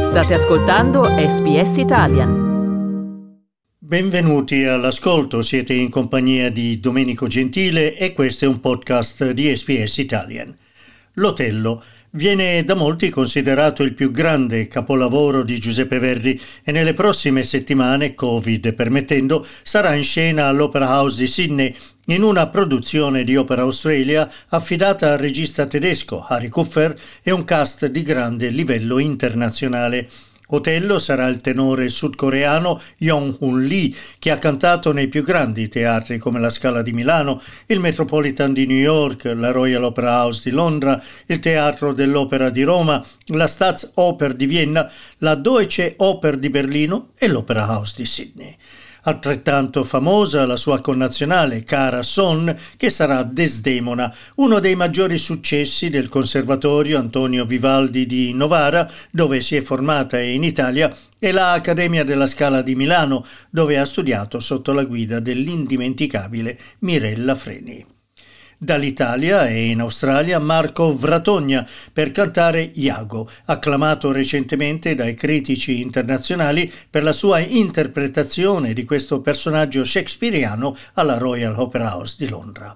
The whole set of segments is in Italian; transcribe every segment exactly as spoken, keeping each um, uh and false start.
State ascoltando S B S Italian. Benvenuti all'ascolto, siete in compagnia di Domenico Gentile e questo è un podcast di S B S Italian. L'Otello viene da molti considerato il più grande capolavoro di Giuseppe Verdi e nelle prossime settimane, Covid permettendo, sarà in scena all'Opera House di Sydney in una produzione di Opera Australia affidata al regista tedesco Harry Kupfer e un cast di grande livello internazionale. Otello sarà il tenore sudcoreano Young-Hoon Lee, che ha cantato nei più grandi teatri come la Scala di Milano, il Metropolitan di New York, la Royal Opera House di Londra, il Teatro dell'Opera di Roma, la Staatsoper di Vienna, la Deutsche Oper di Berlino e l'Opera House di Sydney. Altrettanto famosa la sua connazionale Cara Son, che sarà Desdemona, uno dei maggiori successi del Conservatorio Antonio Vivaldi di Novara, dove si è formata, e in Italia, e la Accademia della Scala di Milano, dove ha studiato sotto la guida dell'indimenticabile Mirella Freni. Dall'Italia e in Australia Marco Vratogna per cantare Iago, acclamato recentemente dai critici internazionali per la sua interpretazione di questo personaggio shakespeariano alla Royal Opera House di Londra.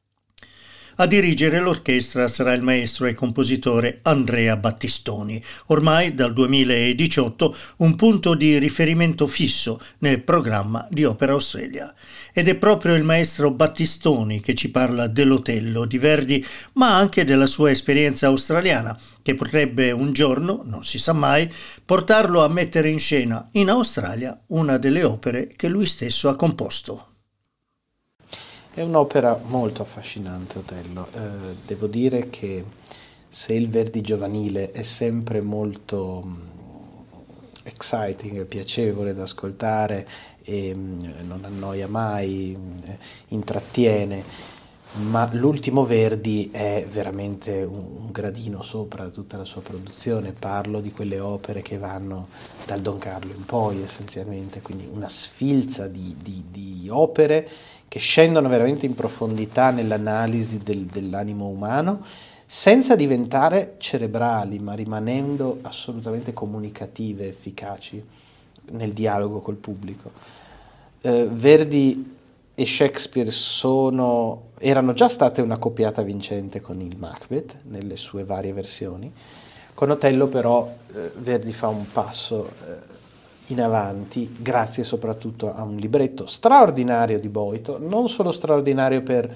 A dirigere l'orchestra sarà il maestro e compositore Andrea Battistoni, ormai dal duemiladiciotto un punto di riferimento fisso nel programma di Opera Australia. Ed è proprio il maestro Battistoni che ci parla dell'Otello di Verdi, ma anche della sua esperienza australiana, che potrebbe un giorno, non si sa mai, portarlo a mettere in scena in Australia una delle opere che lui stesso ha composto. È un'opera molto affascinante, Otello. Eh, devo dire che se il Verdi giovanile è sempre molto um, exciting, piacevole da ascoltare e um, non annoia mai, eh, intrattiene, ma l'ultimo Verdi è veramente un, un gradino sopra tutta la sua produzione. Parlo di quelle opere che vanno dal Don Carlo in poi, essenzialmente, quindi una sfilza di, di, di opere che scendono veramente in profondità nell'analisi del, dell'animo umano, senza diventare cerebrali, ma rimanendo assolutamente comunicative, efficaci nel dialogo col pubblico. Eh, Verdi e Shakespeare sono, erano già state una coppiata vincente con il Macbeth, nelle sue varie versioni. Con Otello però eh, Verdi fa un passo eh, in avanti, grazie soprattutto a un libretto straordinario di Boito, non solo straordinario per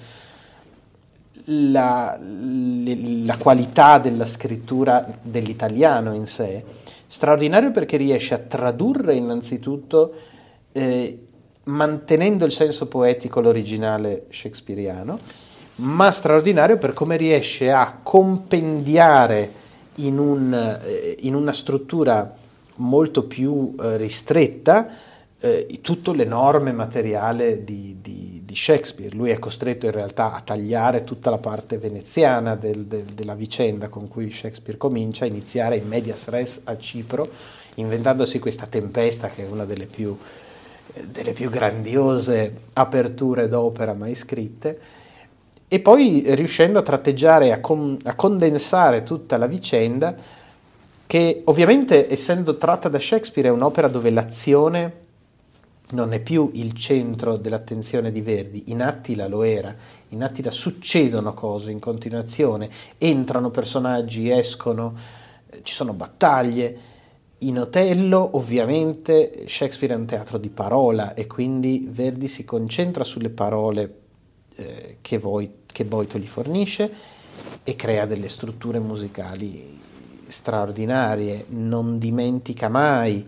la, la qualità della scrittura dell'italiano in sé, straordinario perché riesce a tradurre innanzitutto, eh, mantenendo il senso poetico l'originale shakespeariano, ma straordinario per come riesce a compendiare in, un, eh, in una struttura molto più eh, ristretta eh, tutto l'enorme materiale di, di, di Shakespeare. Lui è costretto in realtà a tagliare tutta la parte veneziana del, del, della vicenda con cui Shakespeare comincia, a iniziare in medias res a Cipro, inventandosi questa tempesta che è una delle più, eh, delle più grandiose aperture d'opera mai scritte, e poi riuscendo a tratteggiare, a, con, a condensare tutta la vicenda, che ovviamente, essendo tratta da Shakespeare, è un'opera dove l'azione non è più il centro dell'attenzione di Verdi. In Attila lo era, in Attila succedono cose in continuazione, entrano personaggi, escono, ci sono battaglie. In Otello ovviamente Shakespeare è un teatro di parola e quindi Verdi si concentra sulle parole eh, che, voi, che Boito gli fornisce e crea delle strutture musicali straordinarie. Non dimentica mai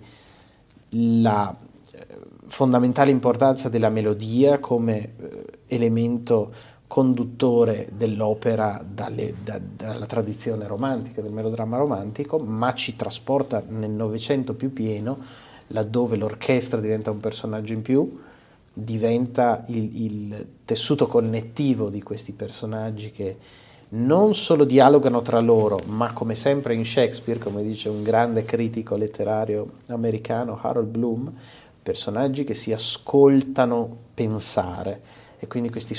la eh, fondamentale importanza della melodia come eh, elemento conduttore dell'opera dalle, da, dalla tradizione romantica, del melodramma romantico, ma ci trasporta nel Novecento più pieno, laddove l'orchestra diventa un personaggio in più, diventa il, il tessuto connettivo di questi personaggi che non solo dialogano tra loro, ma come sempre in Shakespeare, come dice un grande critico letterario americano, Harold Bloom, personaggi che si ascoltano pensare, e quindi questi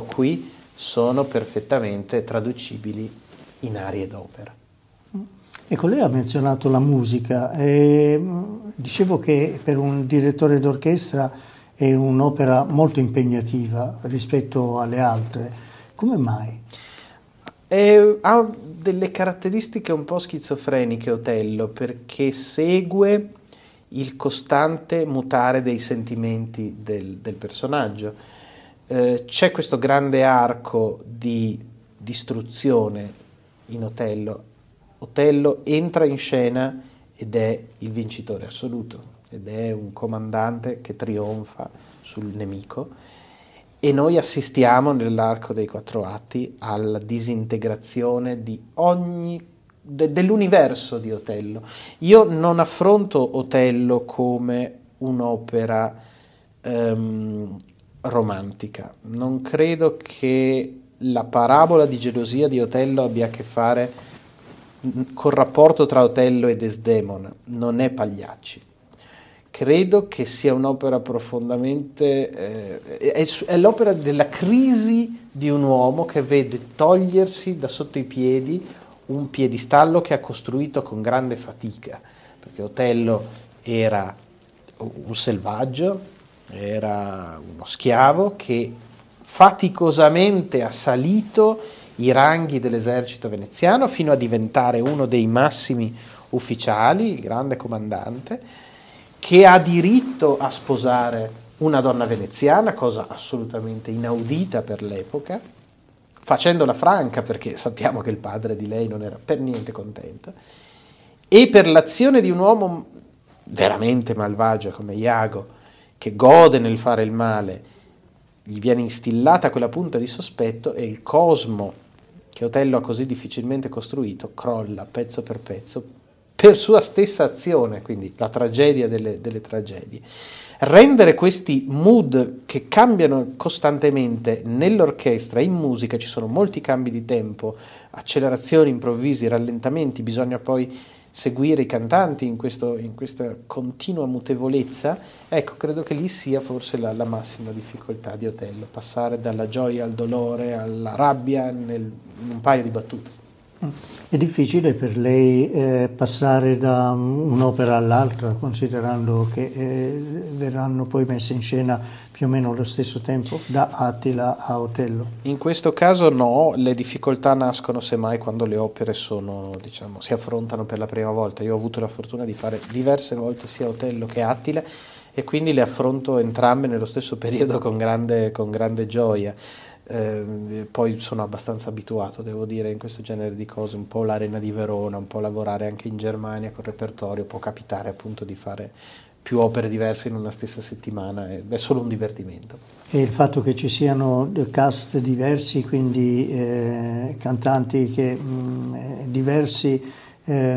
soliloqui sono perfettamente traducibili in arie d'opera. Ecco, lei ha menzionato la musica, e dicevo che per un direttore d'orchestra è un'opera molto impegnativa rispetto alle altre. Come mai? È, ha delle caratteristiche un po' schizofreniche Otello, perché segue il costante mutare dei sentimenti del, del personaggio. Eh, c'è questo grande arco di distruzione in Otello. Otello entra in scena ed è il vincitore assoluto, ed è un comandante che trionfa sul nemico, e noi assistiamo nell'arco dei quattro atti alla disintegrazione di ogni de, dell'universo di Otello. Io non affronto Otello come un'opera ehm, romantica. Non credo che la parabola di gelosia di Otello abbia a che fare col rapporto tra Otello e Desdemona, non è Pagliacci. Credo che sia un'opera profondamente eh, è, è l'opera della crisi di un uomo che vede togliersi da sotto i piedi un piedistallo che ha costruito con grande fatica, perché Otello era un selvaggio, era uno schiavo che faticosamente ha salito i ranghi dell'esercito veneziano fino a diventare uno dei massimi ufficiali, il grande comandante, che ha diritto a sposare una donna veneziana, cosa assolutamente inaudita per l'epoca, facendola franca perché sappiamo che il padre di lei non era per niente contento, e per l'azione di un uomo veramente malvagio come Iago, che gode nel fare il male, gli viene instillata quella punta di sospetto e il cosmo che Otello ha così difficilmente costruito crolla pezzo per pezzo per sua stessa azione, quindi la tragedia delle, delle tragedie. Rendere questi mood che cambiano costantemente nell'orchestra, in musica ci sono molti cambi di tempo, accelerazioni improvvisi, rallentamenti, bisogna poi seguire i cantanti in, questo, in questa continua mutevolezza. Ecco, credo che lì sia forse la, la massima difficoltà di Otello, passare dalla gioia al dolore, alla rabbia nel, in un paio di battute. È difficile per lei eh, passare da un'opera all'altra, considerando che eh, verranno poi messe in scena più o meno allo stesso tempo, da Attila a Otello? In questo caso no, le difficoltà nascono semmai quando le opere sono, diciamo, si affrontano per la prima volta. Io ho avuto la fortuna di fare diverse volte sia Otello che Attila e quindi le affronto entrambe nello stesso periodo con grande, con grande gioia. Eh, poi sono abbastanza abituato, devo dire, in questo genere di cose, un po' l'Arena di Verona, un po' lavorare anche in Germania col repertorio, può capitare appunto di fare più opere diverse in una stessa settimana, è solo un divertimento. E il fatto che ci siano cast diversi, quindi eh, cantanti che mh, diversi, eh,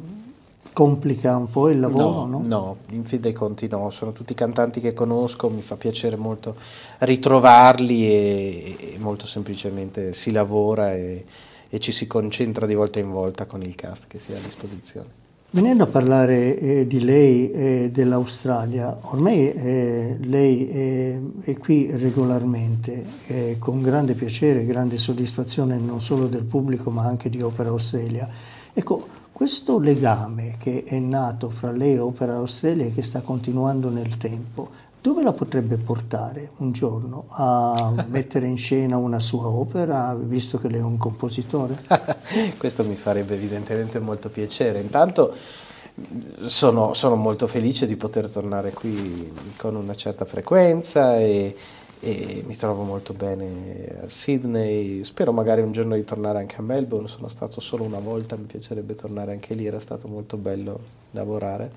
complica un po' il lavoro, no? No, no, in fin dei conti no, sono tutti cantanti che conosco, mi fa piacere molto ritrovarli e, e molto semplicemente si lavora e, e ci si concentra di volta in volta con il cast che si ha a disposizione. Venendo a parlare eh, di lei e dell'Australia, ormai eh, lei è, è qui regolarmente, eh, con grande piacere, grande soddisfazione non solo del pubblico ma anche di Opera Australia. Ecco, questo legame che è nato fra lei e Opera Australia e che sta continuando nel tempo, dove la potrebbe portare un giorno a mettere in scena una sua opera, visto che lei è un compositore? Questo mi farebbe evidentemente molto piacere. Intanto sono, sono molto felice di poter tornare qui con una certa frequenza e, e mi trovo molto bene a Sydney. Spero magari un giorno di tornare anche a Melbourne. Sono stato solo una volta, mi piacerebbe tornare anche lì, era stato molto bello lavorare.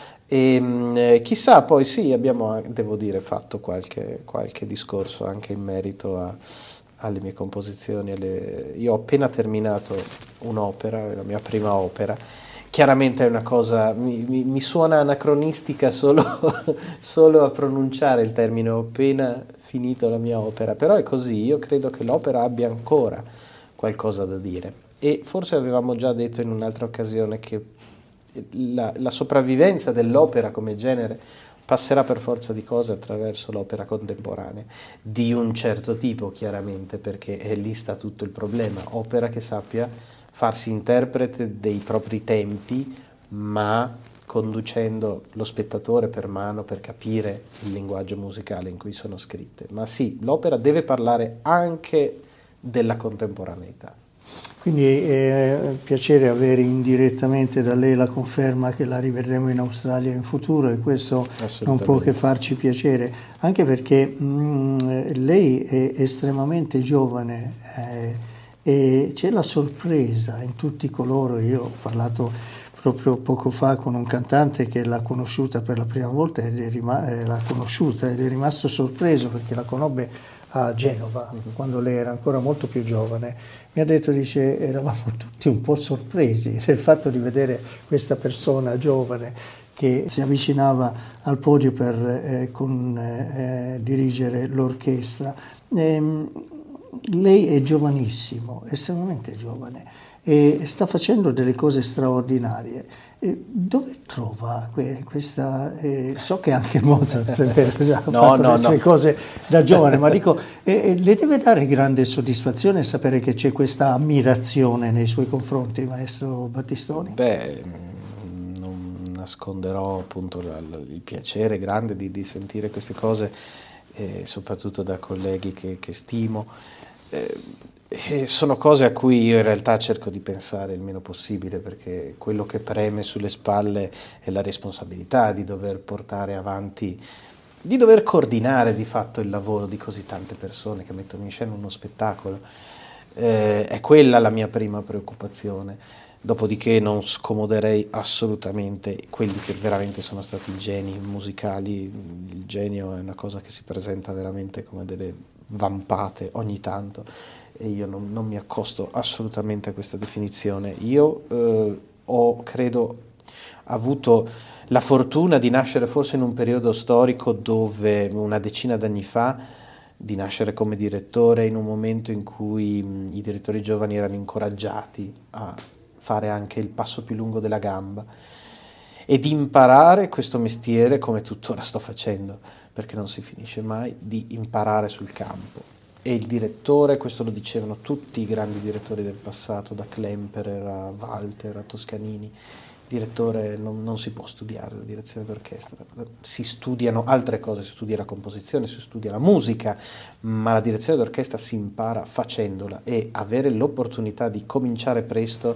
E eh, chissà, poi sì, abbiamo, devo dire, fatto qualche, qualche discorso anche in merito a, alle mie composizioni. Alle... Io ho appena terminato un'opera, la mia prima opera. Chiaramente è una cosa, mi, mi, mi suona anacronistica solo, solo a pronunciare il termine, ho appena finito la mia opera, però è così, io credo che l'opera abbia ancora qualcosa da dire. E forse avevamo già detto in un'altra occasione che La, la sopravvivenza dell'opera come genere passerà per forza di cose attraverso l'opera contemporanea, di un certo tipo chiaramente, perché è lì sta tutto il problema, opera che sappia farsi interprete dei propri tempi, ma conducendo lo spettatore per mano per capire il linguaggio musicale in cui sono scritte. Ma sì, l'opera deve parlare anche della contemporaneità. Quindi è un piacere avere indirettamente da lei la conferma che la rivedremo in Australia in futuro, e questo non può che farci piacere, anche perché mh, lei è estremamente giovane eh, e c'è la sorpresa in tutti coloro. Io ho parlato proprio poco fa con un cantante che l'ha conosciuta per la prima volta ed è, rim- l'ha conosciuta ed è rimasto sorpreso perché la conobbe a Genova, quando lei era ancora molto più giovane. Mi ha detto, dice, eravamo tutti un po' sorpresi del fatto di vedere questa persona giovane che si avvicinava al podio per eh, con, eh, dirigere l'orchestra. Ehm, lei è giovanissimo, estremamente giovane, e sta facendo delle cose straordinarie. Eh, dove trova que- questa... Eh, so che anche Mozart ha no, fatto no, le sue no. cose da giovane, ma dico, eh, le deve dare grande soddisfazione sapere che c'è questa ammirazione nei suoi confronti, maestro Battistoni? Beh, non nasconderò appunto il piacere grande di, di sentire queste cose, eh, soprattutto da colleghi che, che stimo. Eh, E sono cose a cui io in realtà cerco di pensare il meno possibile, perché quello che preme sulle spalle è la responsabilità di dover portare avanti, di dover coordinare di fatto il lavoro di così tante persone che mettono in scena uno spettacolo. Eh, è quella la mia prima preoccupazione. Dopodiché non scomoderei assolutamente quelli che veramente sono stati i geni musicali. Il genio è una cosa che si presenta veramente come delle vampate ogni tanto, e io non, non mi accosto assolutamente a questa definizione. Io eh, ho, credo, avuto la fortuna di nascere forse in un periodo storico dove, una decina d'anni fa, di nascere come direttore in un momento in cui mh, i direttori giovani erano incoraggiati a fare anche il passo più lungo della gamba, e di imparare questo mestiere, come tuttora sto facendo, perché non si finisce mai, di imparare sul campo. E il direttore, questo lo dicevano tutti i grandi direttori del passato, da Klemperer a Walter a Toscanini, il direttore non, non si può studiare la direzione d'orchestra, si studiano altre cose, si studia la composizione, si studia la musica, ma la direzione d'orchestra si impara facendola, e avere l'opportunità di cominciare presto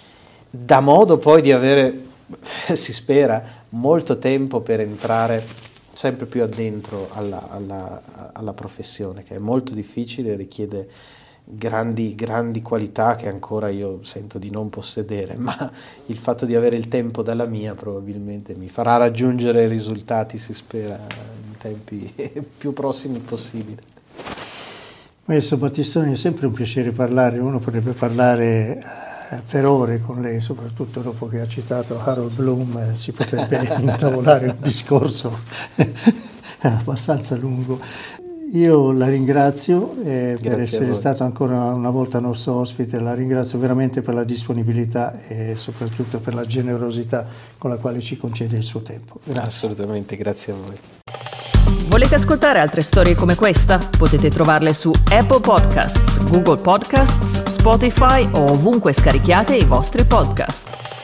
dà modo poi di avere, si spera, molto tempo per entrare sempre più addentro alla, alla, alla professione, che è molto difficile e richiede grandi, grandi qualità che ancora io sento di non possedere, ma il fatto di avere il tempo dalla mia probabilmente mi farà raggiungere risultati, si spera, in tempi più prossimi possibile. Maestro Battistoni, è sempre un piacere parlare, uno potrebbe parlare per ore con lei, soprattutto dopo che ha citato Harold Bloom, si potrebbe intavolare un discorso abbastanza lungo. Io la ringrazio eh, per essere stato ancora una volta nostro ospite, la ringrazio veramente per la disponibilità e soprattutto per la generosità con la quale ci concede il suo tempo. Grazie. Assolutamente, grazie a voi. Volete ascoltare altre storie come questa? Potete trovarle su Apple Podcasts, Google Podcasts, Spotify o ovunque scarichiate i vostri podcast.